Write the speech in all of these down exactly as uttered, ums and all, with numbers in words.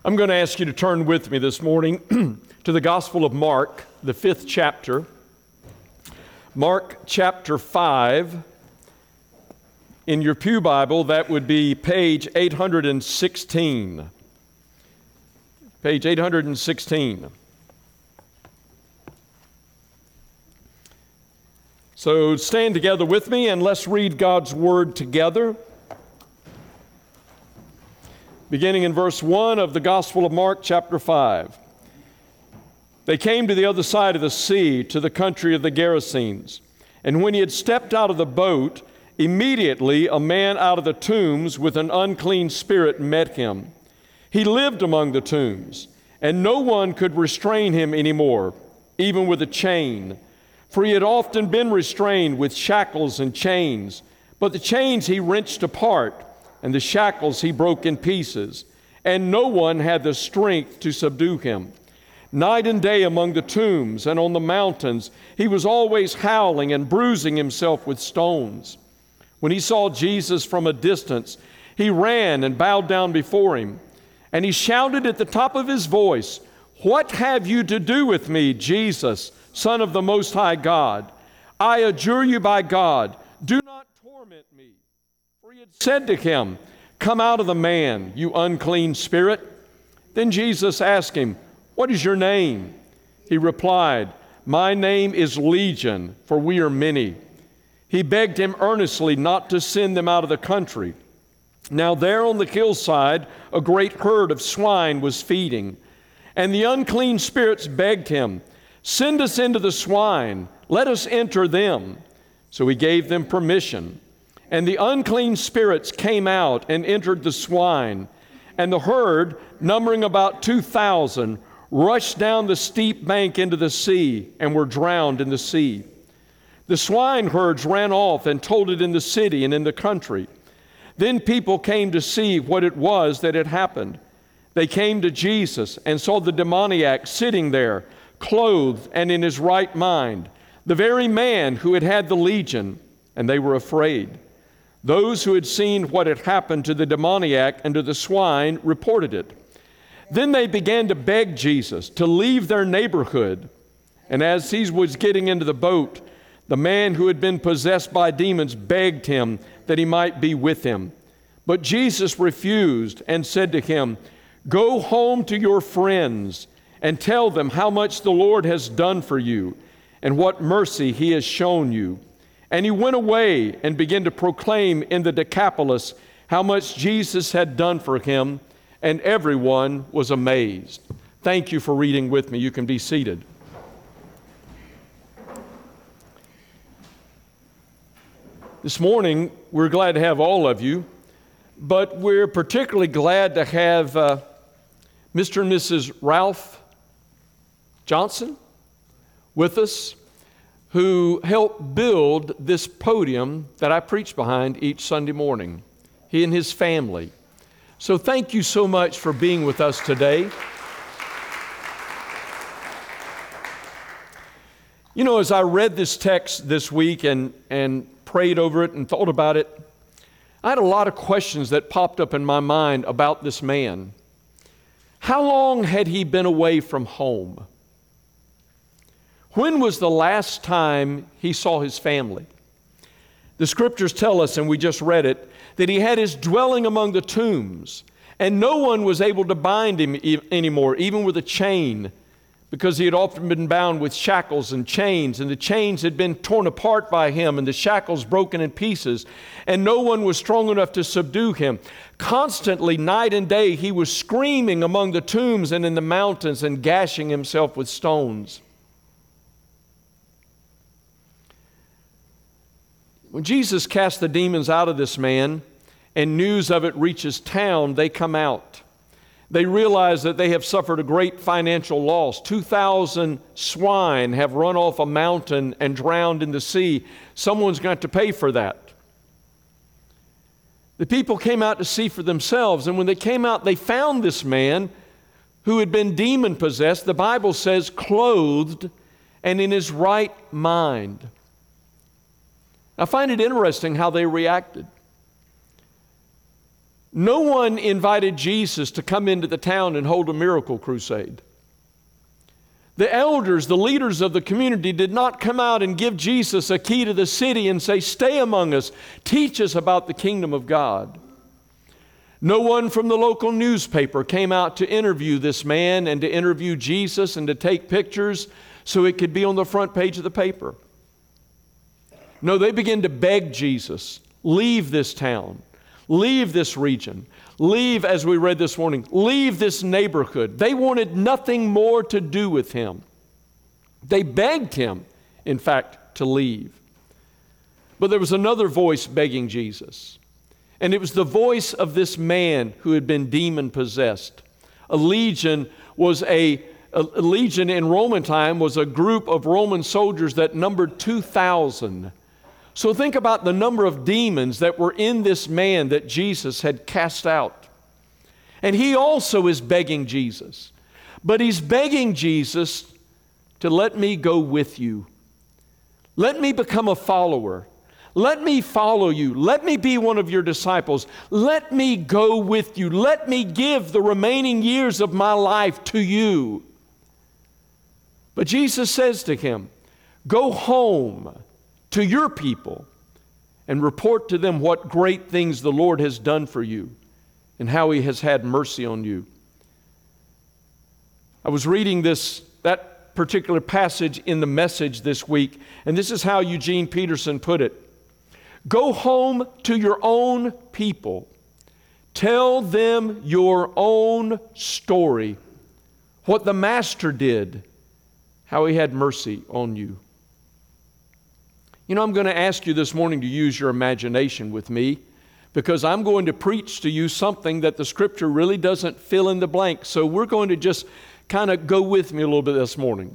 I'm going to ask you to turn with me this morning to the Gospel of Mark, the fifth chapter. Mark chapter five. In your pew Bible, that would be page eight hundred sixteen. Page eight hundred sixteen. So stand together with me and let's read God's Word together. Beginning in verse one of the Gospel of Mark, chapter five. They came to the other side of the sea, to the country of the Gerasenes. And when he had stepped out of the boat, immediately a man out of the tombs with an unclean spirit met him. He lived among the tombs, and no one could restrain him anymore, even with a chain. For he had often been restrained with shackles and chains. But the chains he wrenched apart, and the shackles he broke in pieces, and no one had the strength to subdue him. Night and day among the tombs and on the mountains, he was always howling and bruising himself with stones. When he saw Jesus from a distance, he ran and bowed down before him, and he shouted at the top of his voice, "What have you to do with me, Jesus, Son of the Most High God? I adjure you by God, do not torment me." For he had said to him, "Come out of the man, you unclean spirit." Then Jesus asked him, "What is your name?" He replied, "My name is Legion, for we are many." He begged him earnestly not to send them out of the country. Now there on the hillside a great herd of swine was feeding. And the unclean spirits begged him, "Send us into the swine, let us enter them." So he gave them permission. And the unclean spirits came out and entered the swine. And the herd, numbering about two thousand, rushed down the steep bank into the sea and were drowned in the sea. The swineherds ran off and told it in the city and in the country. Then people came to see what it was that had happened. They came to Jesus and saw the demoniac sitting there, clothed and in his right mind, the very man who had had the legion, and they were afraid. Those who had seen what had happened to the demoniac and to the swine reported it. Then they began to beg Jesus to leave their neighborhood. And as he was getting into the boat, the man who had been possessed by demons begged him that he might be with him. But Jesus refused and said to him, "Go home to your friends and tell them how much the Lord has done for you and what mercy he has shown you." And he went away and began to proclaim in the Decapolis how much Jesus had done for him, and everyone was amazed. Thank you for reading with me. You can be seated. This morning, we're glad to have all of you, but we're particularly glad to have uh, Mister and Missus Ralph Johnson with us, who helped build this podium that I preach behind each Sunday morning, he and his family. So thank you so much for being with us today. You know, as I read this text this week and, and prayed over it and thought about it, I had a lot of questions that popped up in my mind about this man. How long had he been away from home? When was the last time he saw his family? The scriptures tell us, and we just read it, that he had his dwelling among the tombs, and no one was able to bind him e- anymore, even with a chain, because he had often been bound with shackles and chains, and the chains had been torn apart by him, and the shackles broken in pieces, and no one was strong enough to subdue him. Constantly, night and day, he was screaming among the tombs and in the mountains and gashing himself with stones. When Jesus cast the demons out of this man and news of it reaches town, they come out. They realize that they have suffered a great financial loss. two thousand swine have run off a mountain and drowned in the sea. Someone's got to pay for that. The people came out to see for themselves, and when they came out, they found this man who had been demon-possessed, the Bible says, clothed and in his right mind. I find it interesting how they reacted. No one invited Jesus to come into the town and hold a miracle crusade. The elders, the leaders of the community, did not come out and give Jesus a key to the city and say, "Stay among us, teach us about the kingdom of God." No one from the local newspaper came out to interview this man and to interview Jesus and to take pictures so it could be on the front page of the paper. No, they began to beg Jesus, leave this town, leave this region, leave, as we read this morning, leave this neighborhood. They wanted nothing more to do with him. They begged him, in fact, to leave. But there was another voice begging Jesus. And it was the voice of this man who had been demon-possessed. A legion was a, a legion in Roman time was a group of Roman soldiers that numbered two thousand. So think about the number of demons that were in this man that Jesus had cast out. And he also is begging Jesus. But he's begging Jesus to let me go with you. Let me become a follower. Let me follow you. Let me be one of your disciples. Let me go with you. Let me give the remaining years of my life to you. But Jesus says to him, go home to your people and report to them what great things the Lord has done for you and how he has had mercy on you. I was reading this, that particular passage in the Message this week, and this is how Eugene Peterson put it. Go home to your own people. Tell them your own story, what the Master did, how he had mercy on you. You know, I'm going to ask you this morning to use your imagination with me because I'm going to preach to you something that the Scripture really doesn't fill in the blank. So we're going to just kind of go with me a little bit this morning.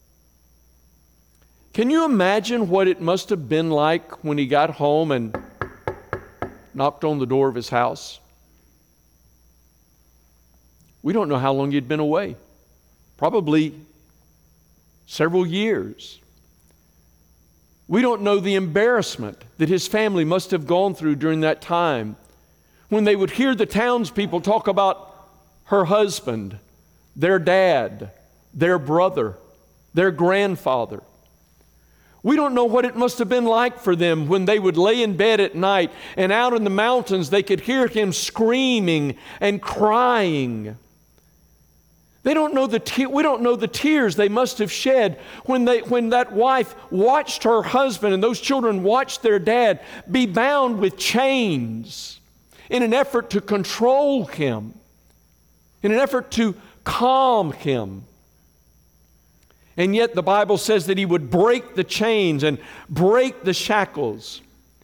Can you imagine what it must have been like when he got home and knocked on the door of his house? We don't know how long he'd been away. Probably several years. We don't know the embarrassment that his family must have gone through during that time when they would hear the townspeople talk about her husband, their dad, their brother, their grandfather. We don't know what it must have been like for them when they would lay in bed at night and out in the mountains they could hear him screaming and crying. They don't know the te- we don't know the tears they must have shed when they when that wife watched her husband and those children watched their dad be bound with chains in an effort to control him, in an effort to calm him. And yet the Bible says that he would break the chains and break the shackles.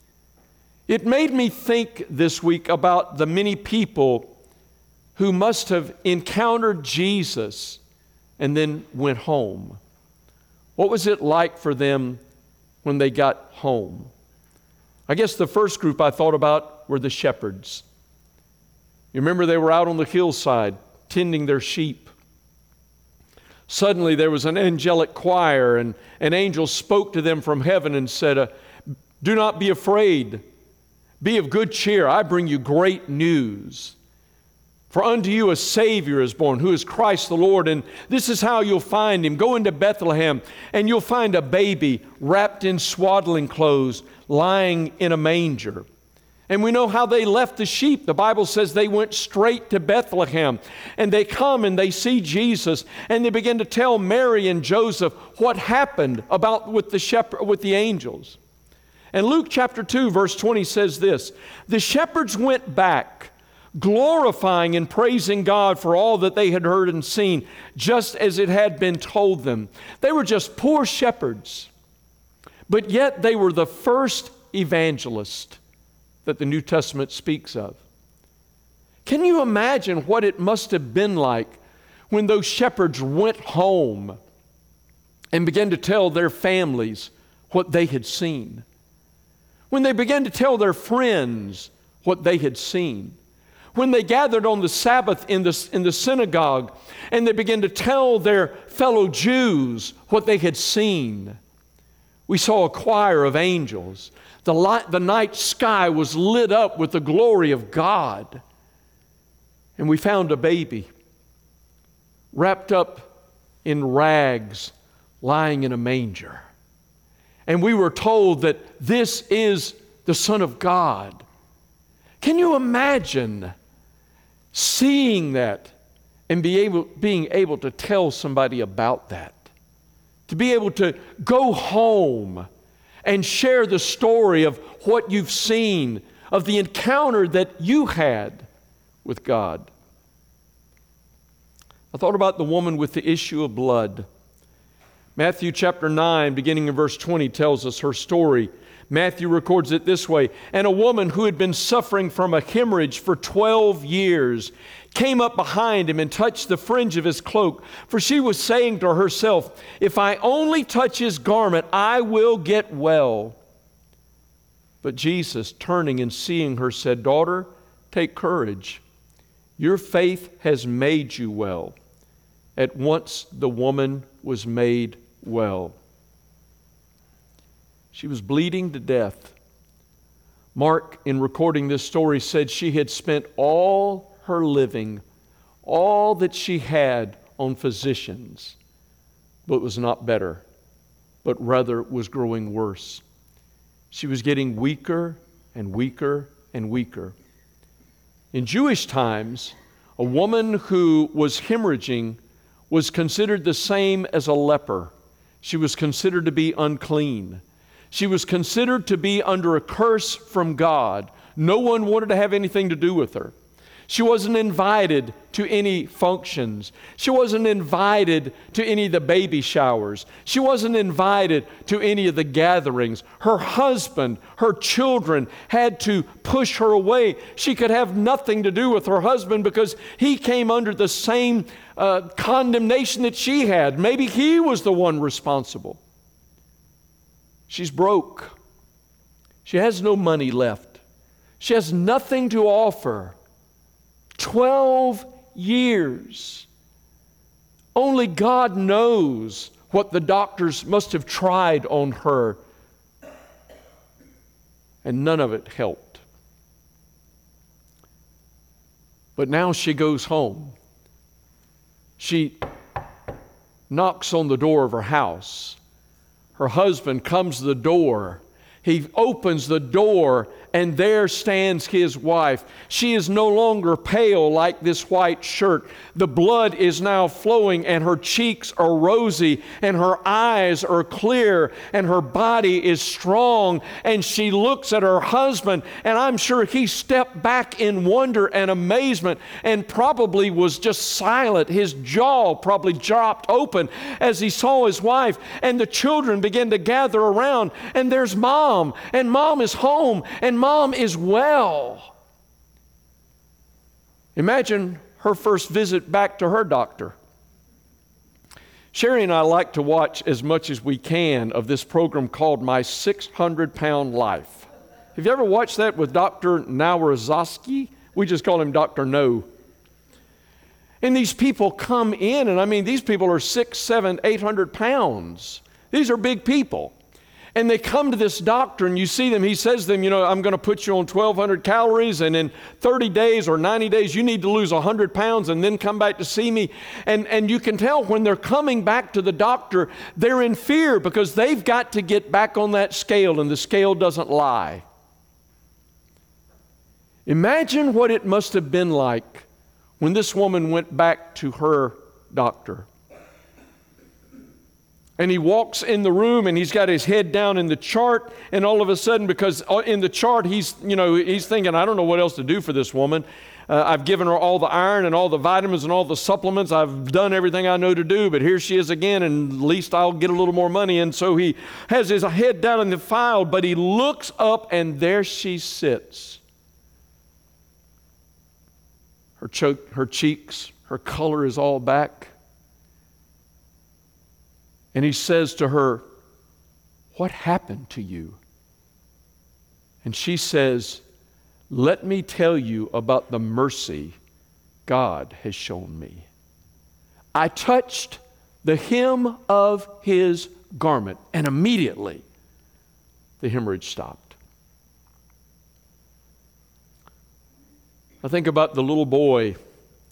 It made me think this week about the many people who must have encountered Jesus and then went home. What was it like for them when they got home? I guess the first group I thought about were the shepherds. You remember they were out on the hillside tending their sheep. Suddenly there was an angelic choir, and an angel spoke to them from heaven and said, uh, do not be afraid. Be of good cheer. I bring you great news. For unto you a Savior is born, who is Christ the Lord. And this is how you'll find him. Go into Bethlehem, and you'll find a baby wrapped in swaddling clothes, lying in a manger. And we know how they left the sheep. The Bible says they went straight to Bethlehem. And they come and they see Jesus, and they begin to tell Mary and Joseph what happened about with the shepherd, with the angels. And Luke chapter two, verse twenty says this, the shepherds went back, glorifying and praising God for all that they had heard and seen, just as it had been told them. They were just poor shepherds, but yet they were the first evangelists that the New Testament speaks of. Can you imagine what it must have been like when those shepherds went home and began to tell their families what they had seen? When they began to tell their friends what they had seen? When they gathered on the Sabbath in the, in the synagogue and they began to tell their fellow Jews what they had seen? We saw a choir of angels. The, light, the night sky was lit up with the glory of God. And we found a baby wrapped up in rags, lying in a manger. And we were told that this is the Son of God. Can you imagine seeing that and be able, being able to tell somebody about that? To be able to go home and share the story of what you've seen, of the encounter that you had with God. I thought about the woman with the issue of blood. Matthew chapter nine, beginning in verse twenty, tells us her story. Matthew records it this way: "And a woman who had been suffering from a hemorrhage for twelve years came up behind him and touched the fringe of his cloak. For she was saying to herself, 'If I only touch his garment, I will get well.' But Jesus, turning and seeing her, said, 'Daughter, take courage. Your faith has made you well.' At once the woman was made well." She was bleeding to death. Mark, in recording this story, said she had spent all her living, all that she had, on physicians, but was not better, but rather was growing worse. She was getting weaker and weaker and weaker. In Jewish times, a woman who was hemorrhaging was considered the same as a leper. She was considered to be unclean. She was considered to be under a curse from God. No one wanted to have anything to do with her. She wasn't invited to any functions. She wasn't invited to any of the baby showers. She wasn't invited to any of the gatherings. Her husband, her children had to push her away. She could have nothing to do with her husband because he came under the same uh, condemnation that she had. Maybe he was the one responsible. She's broke. She has no money left. She has nothing to offer. Twelve years. Only God knows what the doctors must have tried on her, and none of it helped. But now she goes home. She knocks on the door of her house. Her husband comes to the door. He opens the door, and there stands his wife. She is no longer pale like this white shirt. The blood is now flowing, and her cheeks are rosy, and her eyes are clear, and her body is strong. And she looks at her husband, and I'm sure he stepped back in wonder and amazement and probably was just silent. His jaw probably dropped open as he saw his wife, and the children began to gather around, and there's Mom. And Mom is home, and Mom is well. Imagine her first visit back to her doctor. Sherry and I like to watch as much as we can of this program called My six hundred pound Life. Have you ever watched that with Doctor Nowrozowski? We just call him Doctor No. And these people come in, and I mean, these people are six, seven, eight hundred pounds. These are big people. And they come to this doctor, and you see them, he says to them, you know, I'm going to put you on twelve hundred calories, and in thirty days or ninety days, you need to lose one hundred pounds and then come back to see me. And, and you can tell when they're coming back to the doctor, they're in fear because they've got to get back on that scale, and the scale doesn't lie. Imagine what it must have been like when this woman went back to her doctor. And he walks in the room, and he's got his head down in the chart, and all of a sudden, because in the chart he's, you know, he's thinking, I don't know what else to do for this woman. Uh, I've given her all the iron and all the vitamins and all the supplements. I've done everything I know to do, but here she is again, and at least I'll get a little more money. And so he has his head down in the file, but he looks up, and there she sits. Her, cho- her cheeks, her color is all back. And he says to her, "What happened to you?" And she says, "Let me tell you about the mercy God has shown me. I touched the hem of his garment, and immediately the hemorrhage stopped." I think about the little boy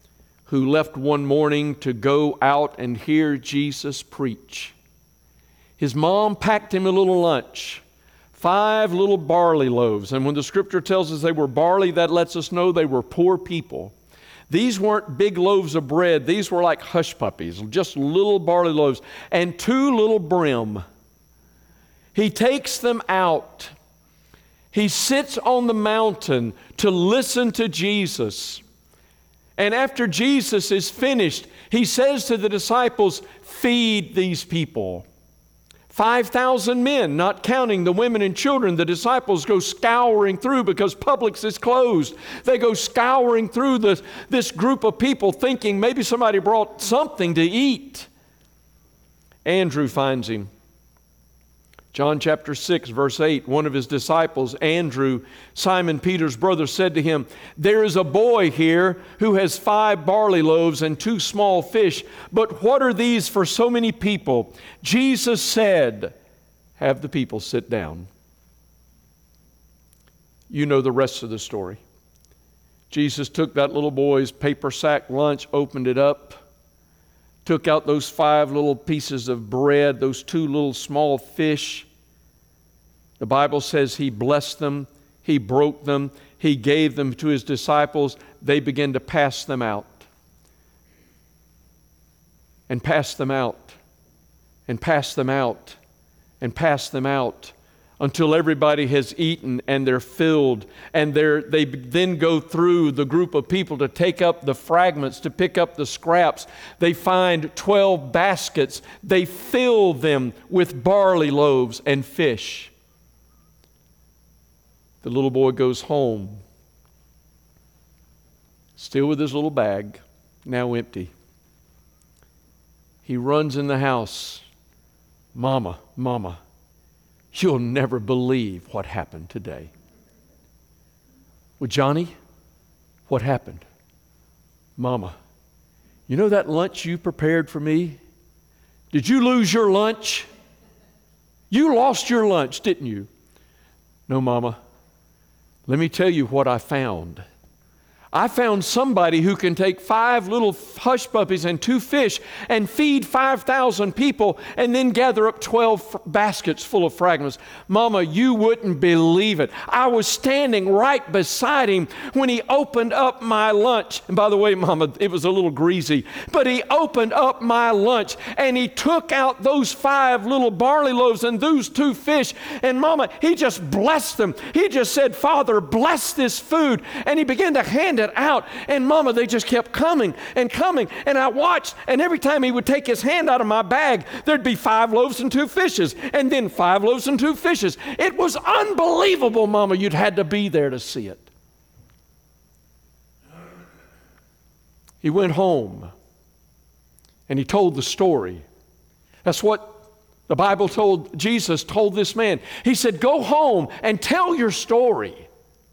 who left one morning to go out and hear Jesus preach. His mom packed him a little lunch, five little barley loaves. And when the scripture tells us they were barley, that lets us know they were poor people. These weren't big loaves of bread. These were like hush puppies, just little barley loaves, and two little brim. He takes them out. He sits on the mountain to listen to Jesus. And after Jesus is finished, he says to the disciples, feed these people. five thousand men, not counting the women and children. The disciples go scouring through because Publix is closed. They go scouring through this, this group of people thinking maybe somebody brought something to eat. Andrew finds him. John chapter six, verse eight, one of his disciples, Andrew, Simon Peter's brother, said to him, there is a boy here who has five barley loaves and two small fish, but what are these for so many people? Jesus said, have the people sit down. You know the rest of the story. Jesus took that little boy's paper sack lunch, opened it up, took out those five little pieces of bread, those two little small fish. The Bible says he blessed them, he broke them, he gave them to his disciples. They began to pass them out. And pass them out. And pass them out. And pass them out. Until everybody has eaten and they're filled. And they're, they then go through the group of people to take up the fragments, to pick up the scraps. They find twelve baskets. They fill them with barley loaves and fish. The little boy goes home, still with his little bag, now empty. He runs in the house. Mama, Mama, you'll never believe what happened today. Well, Johnny, what happened? Mama, you know that lunch you prepared for me? Did you lose your lunch? You lost your lunch, didn't you? No, Mama. Let me tell you what I found. I found somebody who can take five little hush puppies and two fish and feed five thousand people and then gather up twelve f- baskets full of fragments. Mama, you wouldn't believe it. I was standing right beside him when he opened up my lunch. And by the way, Mama, it was a little greasy, but he opened up my lunch and he took out those five little barley loaves and those two fish. And Mama, he just blessed them. He just said, Father, bless this food. And he began to hand it out. And Mama, they just kept coming and coming. And I watched, and every time he would take his hand out of my bag, there'd be five loaves and two fishes, and then five loaves and two fishes. It was unbelievable, Mama. You'd had to be there to see it. He went home and he told the story. That's what the Bible told, Jesus told this man. He said, go home and tell your story.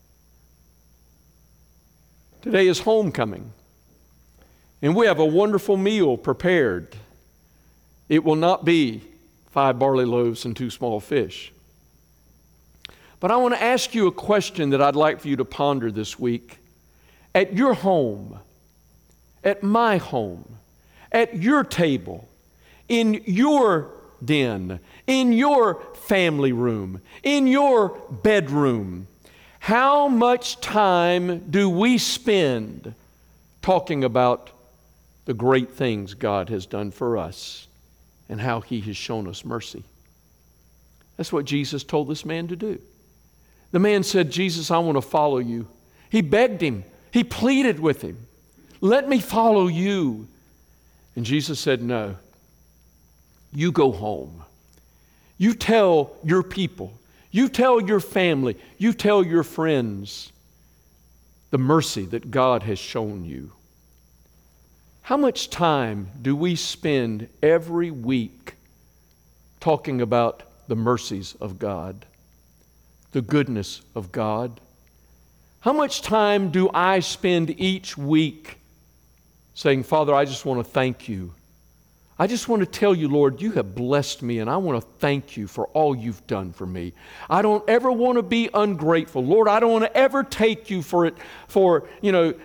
Today is homecoming, and we have a wonderful meal prepared. It will not be five barley loaves and two small fish. But I want to ask you a question that I'd like for you to ponder this week. At your home, at my home, at your table, in your den, in your family room, in your bedroom, how much time do we spend talking about the great things God has done for us and how He has shown us mercy? That's what Jesus told this man to do. The man said, Jesus, I want to follow you. He begged him. He pleaded with him. Let me follow you. And Jesus said, no. You go home. You tell your people. You tell your family, you tell your friends the mercy that God has shown you. How much time do we spend every week talking about the mercies of God, the goodness of God? How much time do I spend each week saying, Father, I just want to thank you. I just want to tell you, Lord, you have blessed me, and I want to thank you for all you've done for me. I don't ever want to be ungrateful. Lord, I don't want to ever take you for it, for, you know,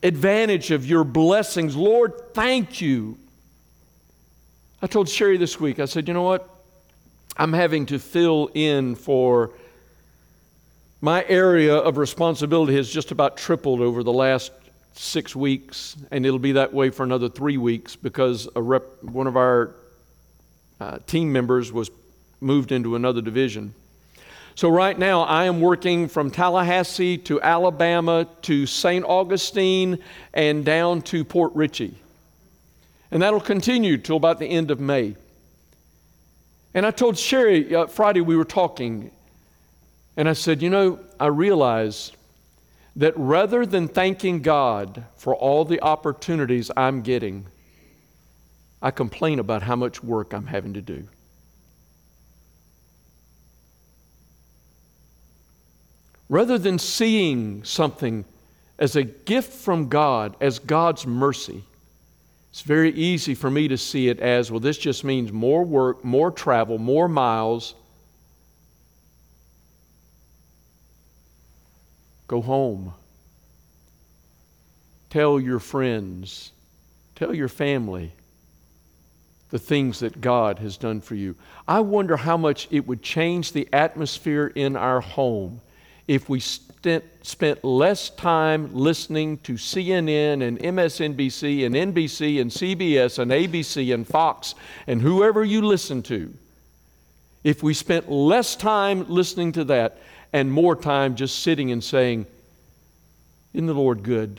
advantage of your blessings. Lord, thank you. I told Sherry this week, I said, you know what? I'm having to fill in for my area of responsibility has just about tripled over the last six weeks, and it'll be that way for another three weeks because a rep, one of our uh, team members was moved into another division. So right now I am working from Tallahassee to Alabama to Saint Augustine and down to Port Richey. And that'll continue till about the end of May. And I told Sherry, uh, Friday we were talking, and I said, you know, I realize that rather than thanking God for all the opportunities I'm getting, I complain about how much work I'm having to do. Rather than seeing something as a gift from God, as God's mercy, it's very easy for me to see it as, well, this just means more work, more travel, more miles. Go home. Tell your friends, tell your family the things that God has done for you. I wonder how much it would change the atmosphere in our home if we spent, spent less time listening to C N N and M S N B C and N B C and C B S and A B C and Fox and whoever you listen to. If we spent less time listening to that and more time just sitting and saying, isn't the Lord good?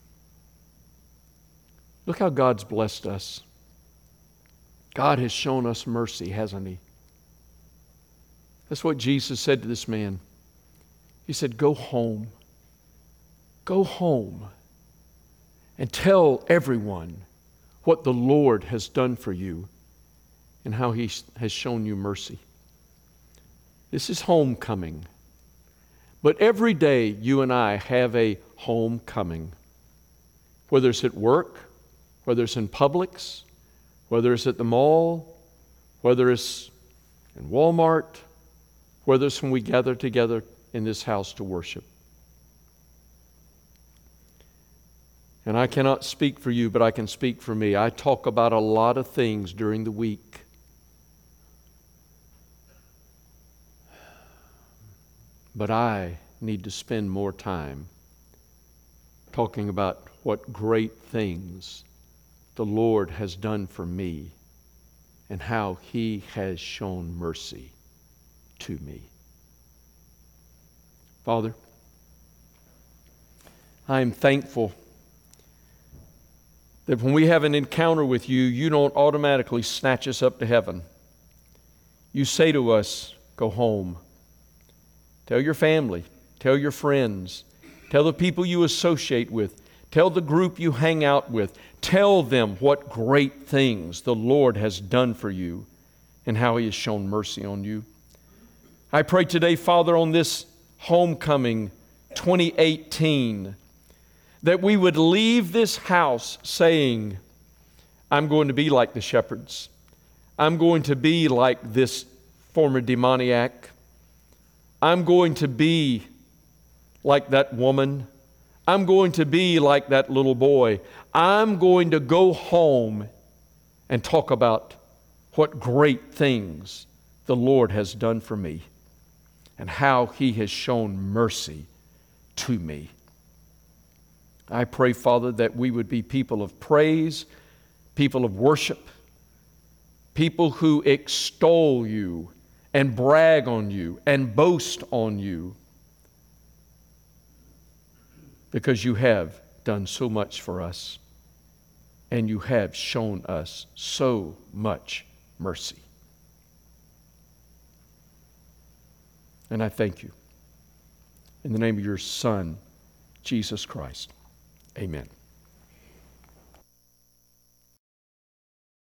Look how God's blessed us. God has shown us mercy, hasn't He? That's what Jesus said to this man. He said, go home. Go home and tell everyone what the Lord has done for you and how He has shown you mercy. This is homecoming. But every day you and I have a homecoming. Whether it's at work, whether it's in Publix, whether it's at the mall, whether it's in Walmart, whether it's when we gather together in this house to worship. And I cannot speak for you, but I can speak for me. I talk about a lot of things during the week. But I need to spend more time talking about what great things the Lord has done for me and how He has shown mercy to me. Father, I am thankful that when we have an encounter with you, you don't automatically snatch us up to heaven. You say to us, go home. Tell your family, tell your friends, tell the people you associate with, tell the group you hang out with, tell them what great things the Lord has done for you and how He has shown mercy on you. I pray today, Father, on this homecoming twenty eighteen, that we would leave this house saying, I'm going to be like the shepherds. I'm going to be like this former demoniac. I'm going to be like that woman. I'm going to be like that little boy. I'm going to go home and talk about what great things the Lord has done for me and how He has shown mercy to me. I pray, Father, that we would be people of praise, people of worship, people who extol you and brag on you and boast on you because you have done so much for us and you have shown us so much mercy. And I thank you. In the name of your Son, Jesus Christ. Amen.